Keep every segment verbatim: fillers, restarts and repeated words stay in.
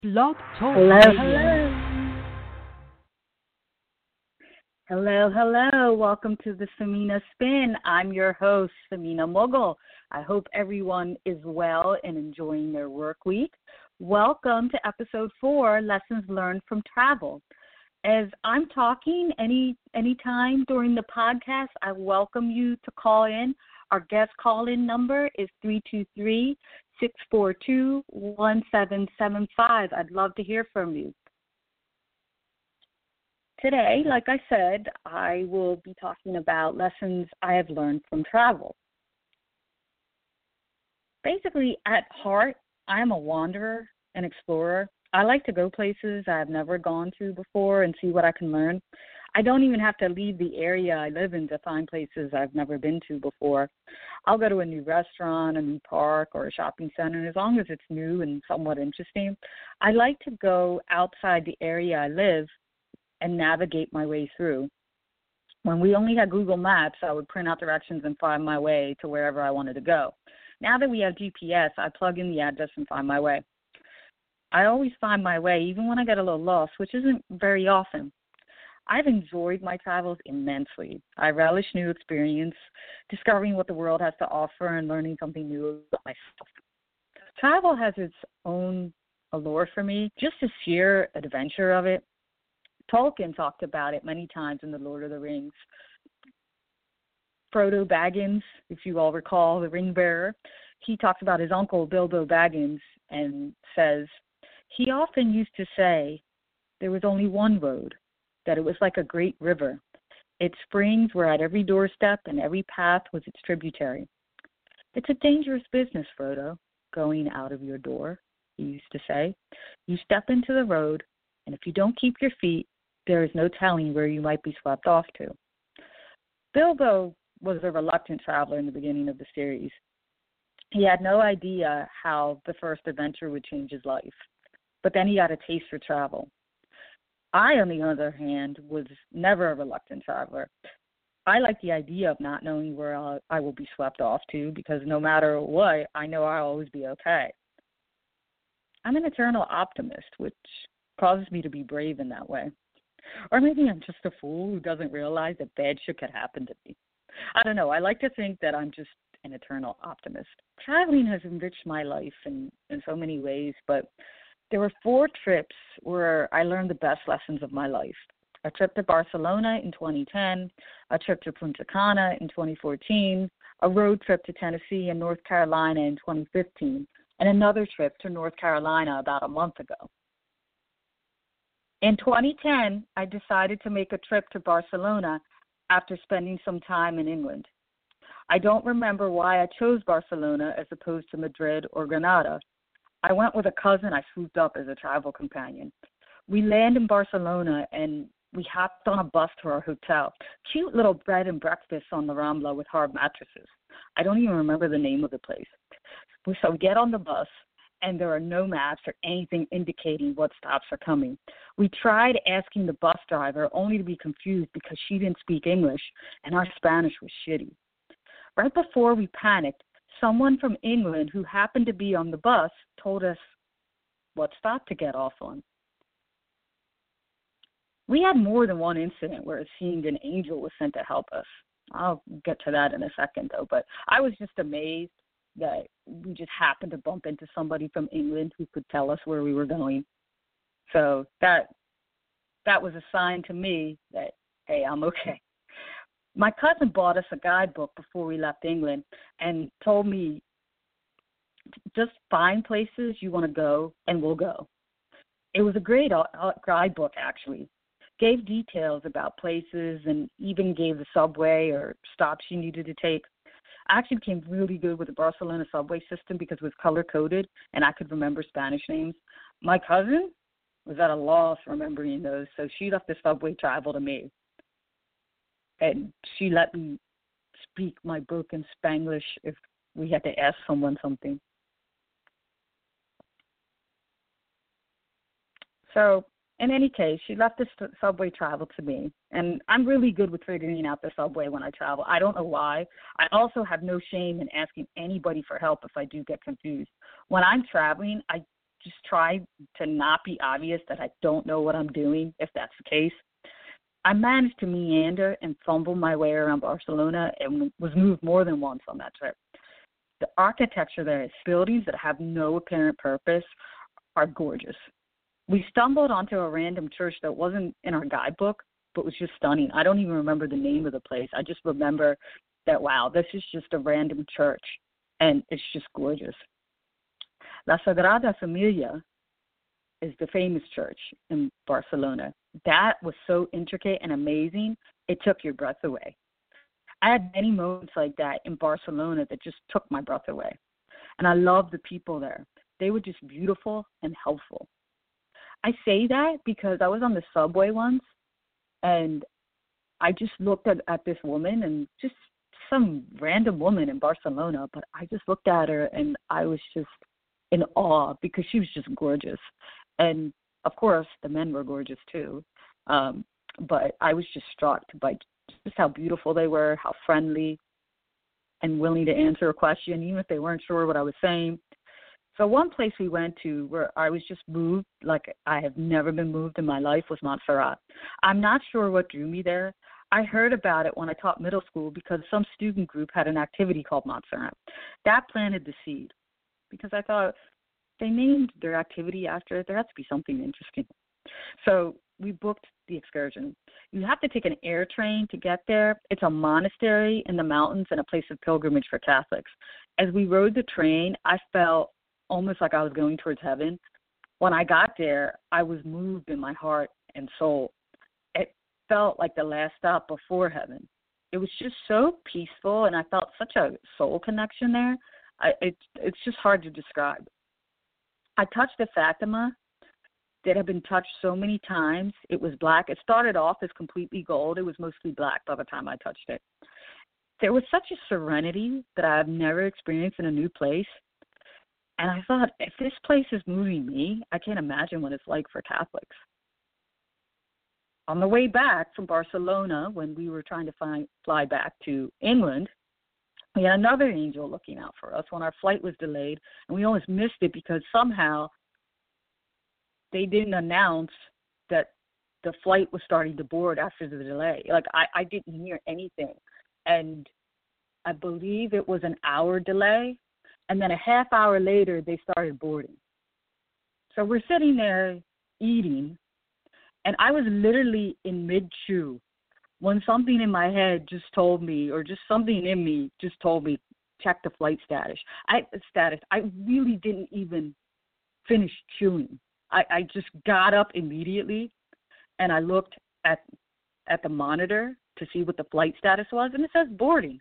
Blog Talk Hello, Radio. hello. Hello, hello. Welcome to the Samina Spin. I'm your host, Samina Mogul. I hope everyone is well and enjoying their work week. Welcome to episode four, Lessons Learned from Travel. As I'm talking any anytime during the podcast, I welcome you to call in. Our guest call-in number is three two three, six four two, one seven seven five. I'd love to hear from you. Today, like I said, I will be talking about lessons I have learned from travel. Basically, at heart, I am a wanderer, an explorer. I like to go places I've never gone to before and see what I can learn. I don't even have to leave the area I live in to find places I've never been to before. I'll go to a new restaurant, a new park, or a shopping center, and as long as it's new and somewhat interesting, I like to go outside the area I live and navigate my way through. When we only had Google Maps, I would print out directions and find my way to wherever I wanted to go. Now that we have G P S, I plug in the address and find my way. I always find my way, even when I get a little lost, which isn't very often. I've enjoyed my travels immensely. I relish new experience, discovering what the world has to offer and learning something new about myself. Travel has its own allure for me, just the sheer adventure of it. Tolkien talked about it many times in The Lord of the Rings. Frodo Baggins, if you all recall, the ring bearer, he talks about his uncle Bilbo Baggins and says, he often used to say there was only one road, that it was like a great river. Its springs were at every doorstep and every path was its tributary. It's a dangerous business, Frodo, going out of your door, he used to say. You step into the road, and if you don't keep your feet, there is no telling where you might be swept off to. Bilbo was a reluctant traveler in the beginning of the series. He had no idea how the first adventure would change his life, but then he got a taste for travel. I, on the other hand, was never a reluctant traveler. I like the idea of not knowing where I'll, I will be swept off to because no matter what, I know I'll always be okay. I'm an eternal optimist, which causes me to be brave in that way. Or maybe I'm just a fool who doesn't realize that bad shit could happen to me. I don't know. I like to think that I'm just an eternal optimist. Traveling has enriched my life in, in so many ways, but there were four trips where I learned the best lessons of my life. A trip to Barcelona in twenty ten, a trip to Punta Cana in twenty fourteen, a road trip to Tennessee and North Carolina in twenty fifteen, and another trip to North Carolina about a month ago. In twenty ten, I decided to make a trip to Barcelona after spending some time in England. I don't remember why I chose Barcelona as opposed to Madrid or Granada. I went with a cousin I swooped up as a travel companion. We landed in Barcelona and we hopped on a bus to our hotel. Cute little bed and breakfast on the Rambla with hard mattresses. I don't even remember the name of the place. So we get on the bus, and there are no maps or anything indicating what stops are coming. We tried asking the bus driver only to be confused because she didn't speak English and our Spanish was shitty. Right before we panicked, someone from England who happened to be on the bus told us what stop to get off on. We had more than one incident where it seemed an angel was sent to help us. I'll get to that in a second, though, but I was just amazed that we just happened to bump into somebody from England who could tell us where we were going. So that that was a sign to me that, hey, I'm okay. My cousin bought us a guidebook before we left England and told me, just find places you want to go and we'll go. It was a great guidebook, actually. Gave details about places and even gave the subway or stops you needed to take. I actually became really good with the Barcelona subway system because it was color-coded and I could remember Spanish names. My cousin was at a loss remembering those, so she left the subway travel to me. And she let me speak my broken Spanglish if we had to ask someone something. So in any case, she left the st- subway travel to me, and I'm really good with figuring out the subway when I travel. I don't know why. I also have no shame in asking anybody for help if I do get confused. When I'm traveling, I just try to not be obvious that I don't know what I'm doing, if that's the case. I managed to meander and fumble my way around Barcelona and was moved more than once on that trip. The architecture there, its buildings that have no apparent purpose, are gorgeous. We stumbled onto a random church that wasn't in our guidebook, but was just stunning. I don't even remember the name of the place. I just remember that, wow, this is just a random church, and it's just gorgeous. La Sagrada Familia is the famous church in Barcelona. That was so intricate and amazing, it took your breath away. I had many moments like that in Barcelona that just took my breath away. And I love the people there. They were just beautiful and helpful. I say that because I was on the subway once, and I just looked at, at this woman, and just some random woman in Barcelona, but I just looked at her, and I was just in awe because she was just gorgeous. And, of course, the men were gorgeous too. Um, but I was just struck by just how beautiful they were, how friendly and willing to answer a question, even if they weren't sure what I was saying. So one place we went to where I was just moved like I have never been moved in my life was Montserrat. I'm not sure what drew me there. I heard about it when I taught middle school because some student group had an activity called Montserrat. That planted the seed because I thought they named their activity after it. There has to be something interesting. So we booked the excursion. You have to take an air train to get there. It's a monastery in the mountains and a place of pilgrimage for Catholics. As we rode the train, I felt almost like I was going towards heaven. When I got there, I was moved in my heart and soul. It felt like the last stop before heaven. It was just so peaceful, and I felt such a soul connection there. I, it, it's just hard to describe. I touched the Fatima that had been touched so many times. It was black. It started off as completely gold. It was mostly black by the time I touched it. There was such a serenity that I've never experienced in a new place. And I thought, if this place is moving me, I can't imagine what it's like for Catholics. On the way back from Barcelona, when we were trying to find, fly back to England, we had another angel looking out for us when our flight was delayed, and we almost missed it because somehow they didn't announce that the flight was starting to board after the delay. Like, I, I didn't hear anything. And I believe it was an hour delay, and then a half hour later, they started boarding. So we're sitting there eating, and I was literally in mid-chew when something in my head just told me, or just something in me just told me, check the flight status. I status. I really didn't even finish chewing. I, I just got up immediately, and I looked at at the monitor to see what the flight status was, and it says boarding.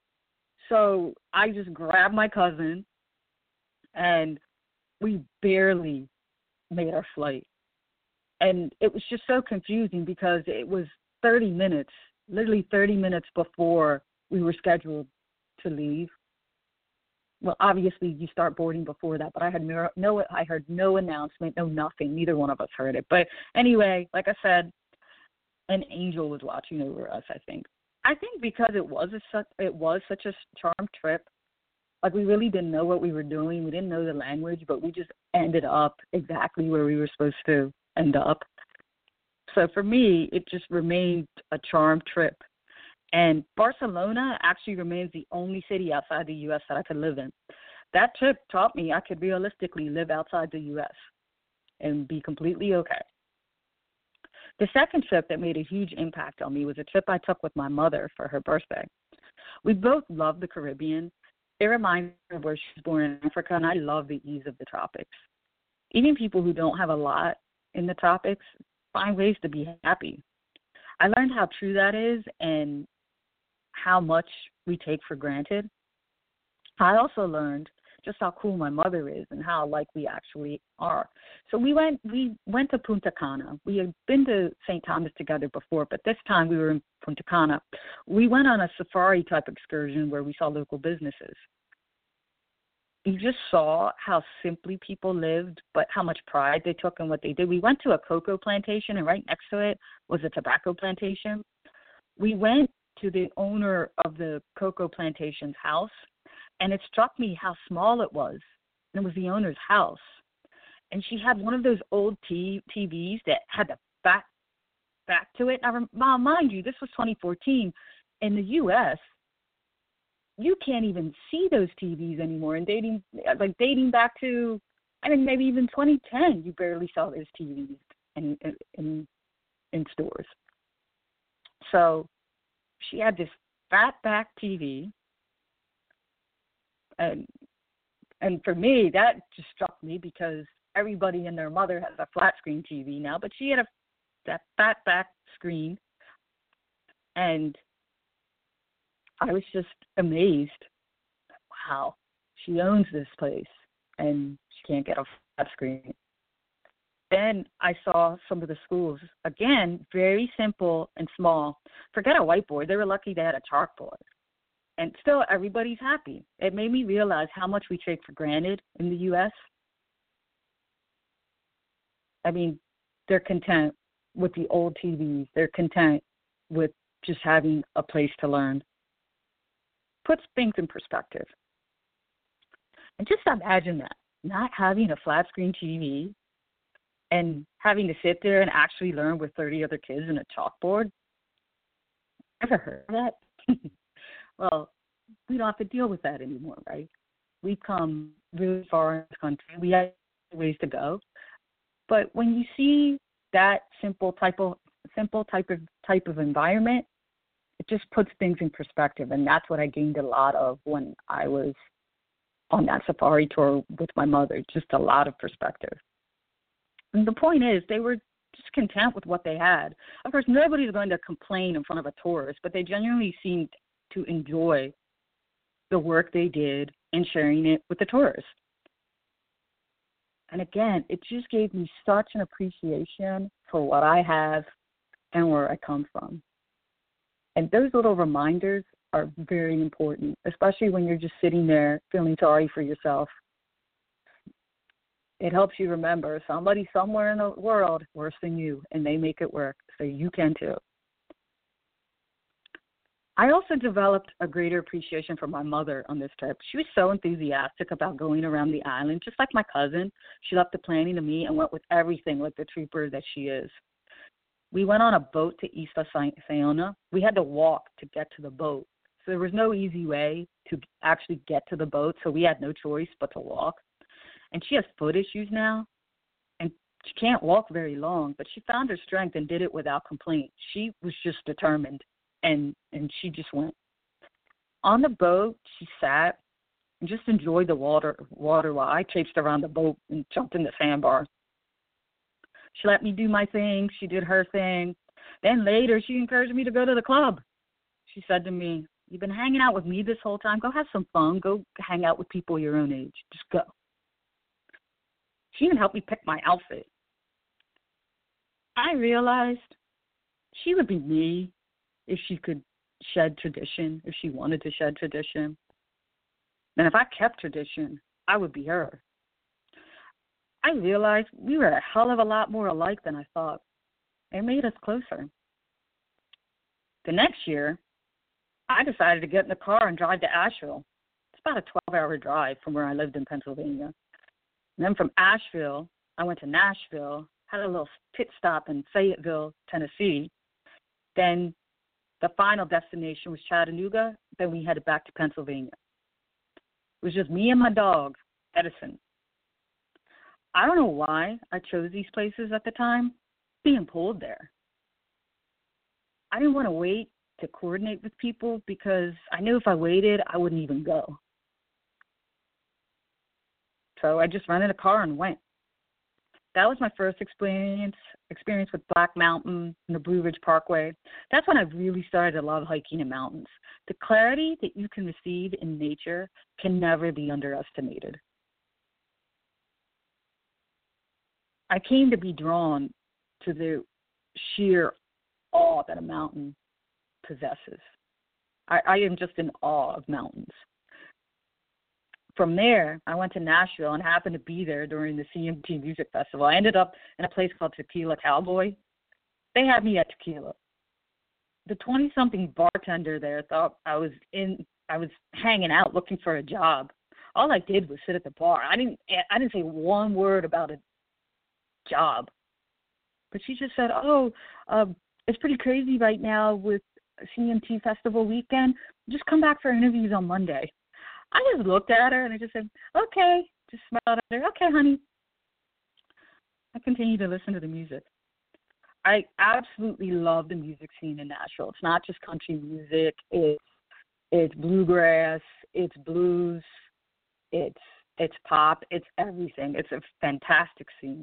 So I just grabbed my cousin, and we barely made our flight. And it was just so confusing because it was thirty minutes, literally thirty minutes before we were scheduled to leave. Well, obviously you start boarding before that, but I had no, no, I heard no announcement, no nothing. Neither one of us heard it. But anyway, like I said, an angel was watching over us, I think. I think because it was a it was such a charmed trip. Like, we really didn't know what we were doing. We didn't know the language, but we just ended up exactly where we were supposed to end up. So for me, it just remained a charmed trip. And Barcelona actually remains the only city outside the U S that I could live in. That trip taught me I could realistically live outside the U S and be completely okay. The second trip that made a huge impact on me was a trip I took with my mother for her birthday. We both love the Caribbean. It reminds me of where she was born in Africa, and I love the ease of the tropics. Even people who don't have a lot in the tropics find ways to be happy. I learned how true that is and how much we take for granted. I also learned just how cool my mother is and how alike we actually are. So we went we went to Punta Cana. We had been to Saint Thomas together before, but this time we were in Punta Cana. We went on a safari-type excursion where we saw local businesses. You just saw how simply people lived, but how much pride they took in what they did. We went to a cocoa plantation, and right next to it was a tobacco plantation. We went to the owner of the cocoa plantation's house, and it struck me how small it was. And it was the owner's house. and she had one of those old t- TVs that had the back back to it. Now, rem- mind you, this was twenty fourteen. In the U S, you can't even see those T Vs anymore. And dating, like dating back to, I think maybe even twenty ten, you barely saw those T Vs in in in stores. So she had this fat back T V, and and for me, that just struck me because everybody and their mother has a flat screen T V now, but she had a that fat back screen, and I was just amazed. Wow, she owns this place, and she can't get a flat screen. Then I saw some of the schools, again, very simple and small. Forget a whiteboard. They were lucky they had a chalkboard. And still, everybody's happy. It made me realize how much we take for granted in the U S. I mean, they're content with the old T Vs. They're content with just having a place to learn. Puts things in perspective. And just imagine that, not having a flat screen T V and having to sit there and actually learn with thirty other kids in a chalkboard. Ever heard of that? Well, we don't have to deal with that anymore, right? We've come really far in this country. We have ways to go. But when you see that simple type of simple type of type of environment, it just puts things in perspective, and that's what I gained a lot of when I was on that safari tour with my mother, just a lot of perspective. And the point is, they were just content with what they had. Of course, nobody's going to complain in front of a tourist, but they genuinely seemed to enjoy the work they did and sharing it with the tourists. And again, it just gave me such an appreciation for what I have and where I come from. And those little reminders are very important, especially when you're just sitting there feeling sorry for yourself. It helps you remember somebody somewhere in the world worse than you, and they make it work, so you can too. I also developed a greater appreciation for my mother on this trip. She was so enthusiastic about going around the island, just like my cousin. She left the planning to me and went with everything like the trooper that she is. We went on a boat to Isla Sayona. We had to walk to get to the boat. So there was no easy way to actually get to the boat, so we had no choice but to walk. And she has foot issues now, and she can't walk very long, but she found her strength and did it without complaint. She was just determined, and, and she just went. On the boat, she sat and just enjoyed the water, water while I chased around the boat and jumped in the sandbar. She let me do my thing. She did her thing. Then later, she encouraged me to go to the club. She said to me, "You've been hanging out with me this whole time. Go have some fun. Go hang out with people your own age. Just go." She even helped me pick my outfit. I realized she would be me if she could shed tradition, if she wanted to shed tradition. And if I kept tradition, I would be her. I realized we were a hell of a lot more alike than I thought. It made us closer. The next year, I decided to get in the car and drive to Asheville. It's about a twelve-hour drive from where I lived in Pennsylvania. And then from Asheville, I went to Nashville, had a little pit stop in Fayetteville, Tennessee. Then the final destination was Chattanooga. Then we headed back to Pennsylvania. It was just me and my dog, Edison. I don't know why I chose these places at the time, being pulled there. I didn't want to wait to coordinate with people because I knew if I waited, I wouldn't even go. So I just rented a car and went. That was my first experience experience with Black Mountain and the Blue Ridge Parkway. That's when I really started to love hiking in mountains. The clarity that you can receive in nature can never be underestimated. I came to be drawn to the sheer awe that a mountain possesses. I, I am just in awe of mountains. From there, I went to Nashville and happened to be there during the C M T Music Festival. I ended up in a place called Tequila Cowboy. They had me at tequila. The twenty-something bartender there thought I was in. I was hanging out looking for a job. All I did was sit at the bar. I didn't. I didn't say one word about it job. But she just said, oh, um, it's pretty crazy right now with C M T Festival weekend. Just come back for interviews on Monday. I just looked at her and I just said, okay. Just smiled at her. Okay, honey. I continued to listen to the music. I absolutely love the music scene in Nashville. It's not just country music. It's it's bluegrass. It's blues. It's it's pop. It's everything. It's a fantastic scene.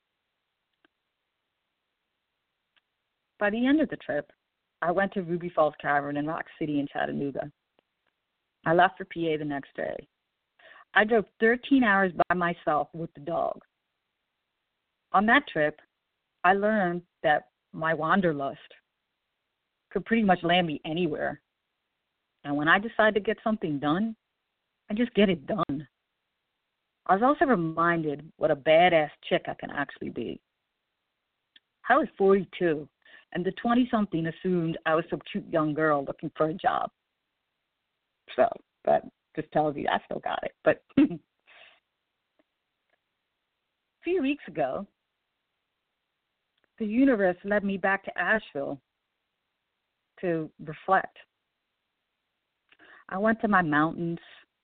By the end of the trip, I went to Ruby Falls Cavern in Rock City in Chattanooga. I left for P A the next day. I drove thirteen hours by myself with the dog. On that trip, I learned that my wanderlust could pretty much land me anywhere. And when I decide to get something done, I just get it done. I was also reminded what a badass chick I can actually be. I was forty-two, and the twenty-something assumed I was some cute young girl looking for a job. So that just tells you I still got it. But a few weeks ago, the universe led me back to Asheville to reflect. I went to my mountains.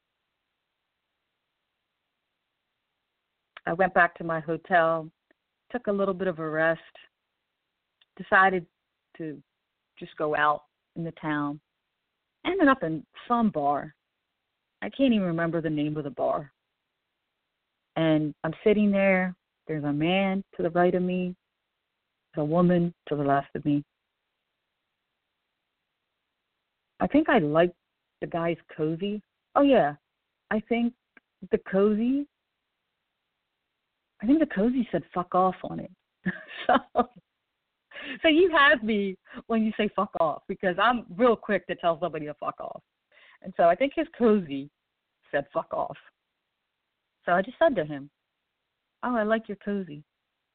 I went back to my hotel, took a little bit of a rest, decided to just go out in the town. Ended up in some bar. I can't even remember the name of the bar. And I'm sitting there. There's a man to the right of me. There's a woman to the left of me. I think I liked the guy's cozy. Oh, yeah. I think the cozy, I think the cozy said fuck off on it. so, so you have me when you say fuck off, because I'm real quick to tell somebody to fuck off. And so I think his cozy said fuck off. So I just said to him, oh, I like your cozy.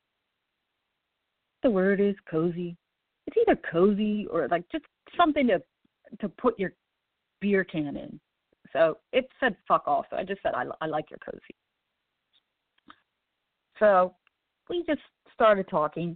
The word is cozy. It's either cozy or like just something to to put your beer can in. So it said fuck off. So I just said, I, I like your cozy. So we just started talking.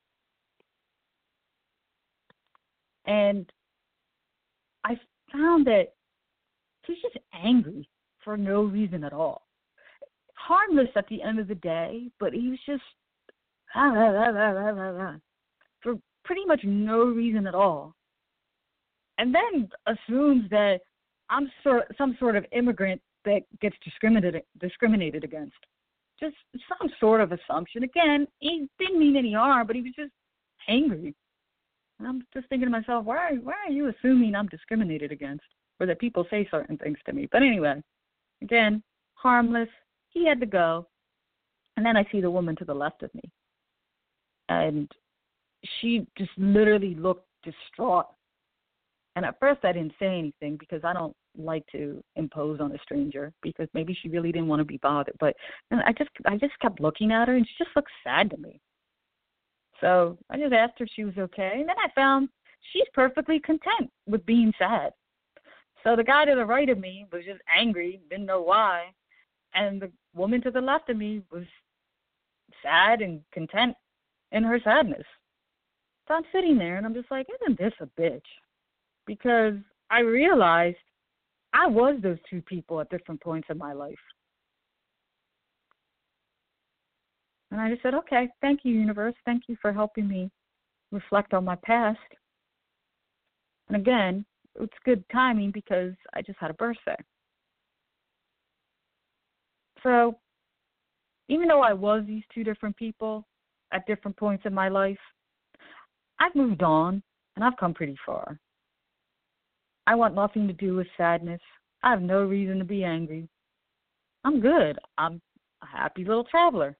And I found that he's just angry for no reason at all. Harmless at the end of the day, but he was just ah, ah, ah, ah, ah, ah, for pretty much no reason at all. And then assumes that I'm sort some sort of immigrant that gets discriminated discriminated against. Just some sort of assumption. Again, he didn't mean any harm, but he was just angry. And I'm just thinking to myself, why are, why are you assuming I'm discriminated against, or that people say certain things to me? But anyway, again, harmless. He had to go. And then I see the woman to the left of me. And she just literally looked distraught. And at first I didn't say anything because I don't like to impose on a stranger, because maybe she really didn't want to be bothered. But and I just I just kept looking at her, and she just looked sad to me. So I just asked her if she was okay. And then I found she's perfectly content with being sad. So the guy to the right of me was just angry, didn't know why. And the woman to the left of me was sad and content in her sadness. So I'm sitting there, and I'm just like, isn't this a bitch? Because I realized I was those two people at different points in my life. And I just said, okay, thank you, universe. Thank you for helping me reflect on my past. And again, it's good timing because I just had a birthday. So even though I was these two different people at different points in my life, I've moved on, and I've come pretty far. I want nothing to do with sadness. I have no reason to be angry. I'm good. I'm a happy little traveler.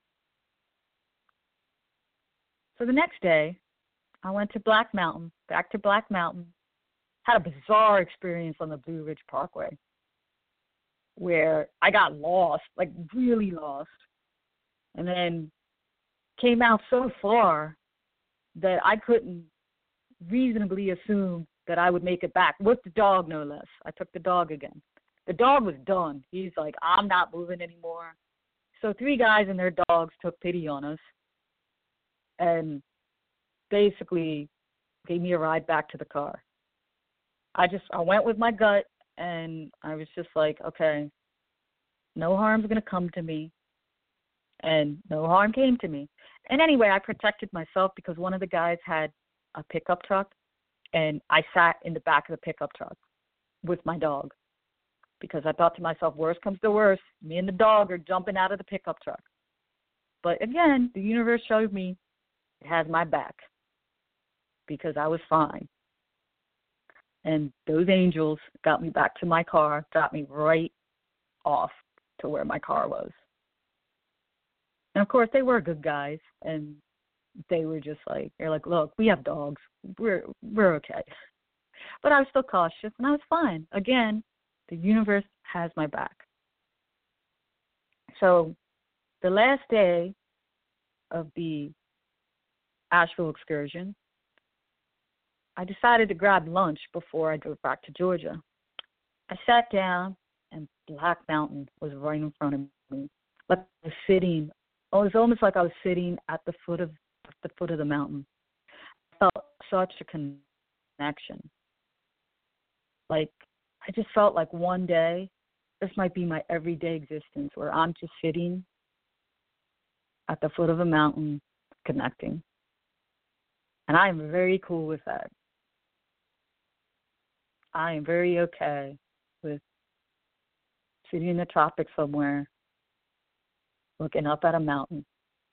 So the next day, I went to Black Mountain, back to Black Mountain, had a bizarre experience on the Blue Ridge Parkway where I got lost, like really lost, and then came out so far that I couldn't reasonably assume that I would make it back, with the dog no less. I took the dog again. The dog was done. He's like, I'm not moving anymore. So three guys and their dogs took pity on us, and basically gave me a ride back to the car. I just, I went with my gut, and I was just like, okay, no harm's going to come to me, and no harm came to me. And anyway, I protected myself because one of the guys had a pickup truck, and I sat in the back of the pickup truck with my dog because I thought to myself, worst comes to worst, me and the dog are jumping out of the pickup truck. But again, the universe showed me it has my back because I was fine. And those angels got me back to my car, got me right off to where my car was. And, of course, they were good guys, and they were just like, they're like, look, we have dogs. We're we're okay. But I was still cautious, and I was fine. Again, the universe has my back. So the last day of the Asheville excursion, I decided to grab lunch before I drove back to Georgia. I sat down, and Black Mountain was right in front of me. Like I was sitting, it was almost like I was sitting at the foot of at the foot of the mountain. I felt such a connection. Like I just felt like one day this might be my everyday existence where I'm just sitting at the foot of a mountain connecting. And I am very cool with that. I am very okay with sitting in the tropics somewhere, looking up at a mountain.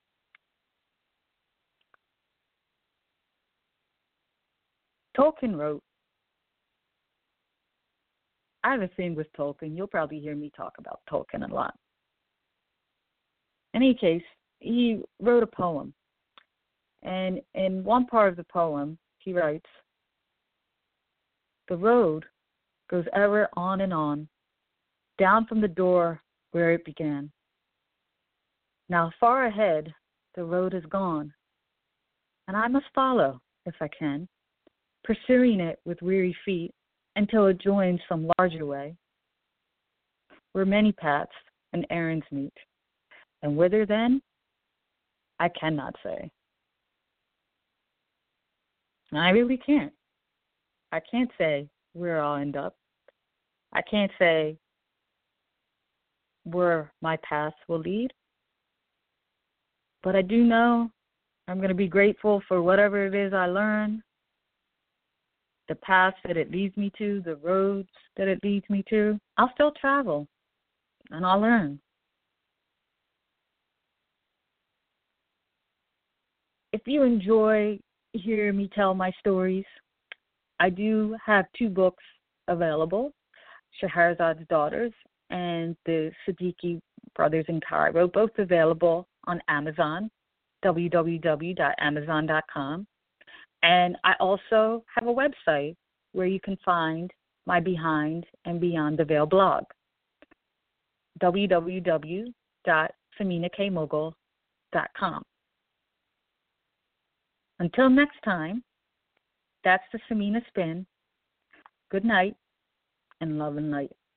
Tolkien wrote, I have a thing with Tolkien. You'll probably hear me talk about Tolkien a lot. In any case, he wrote a poem. And in one part of the poem, he writes, the road goes ever on and on, down from the door where it began. Now far ahead, the road is gone, and I must follow, if I can, pursuing it with weary feet until it joins some larger way, where many paths and errands meet. And whither then, I cannot say. I really can't. I can't say where I'll end up. I can't say where my path will lead. But I do know I'm going to be grateful for whatever it is I learn, the paths that it leads me to, the roads that it leads me to. I'll still travel, and I'll learn. If you enjoy hearing me tell my stories, I do have two books available, Scheherazad's Daughters and the Siddiqui Brothers in Cairo, both available on Amazon, w w w dot amazon dot com. And I also have a website where you can find my Behind and Beyond the Veil blog, w w w dot samina k mogul dot com. Until next time, that's the Samina Spin. Good night and love and light.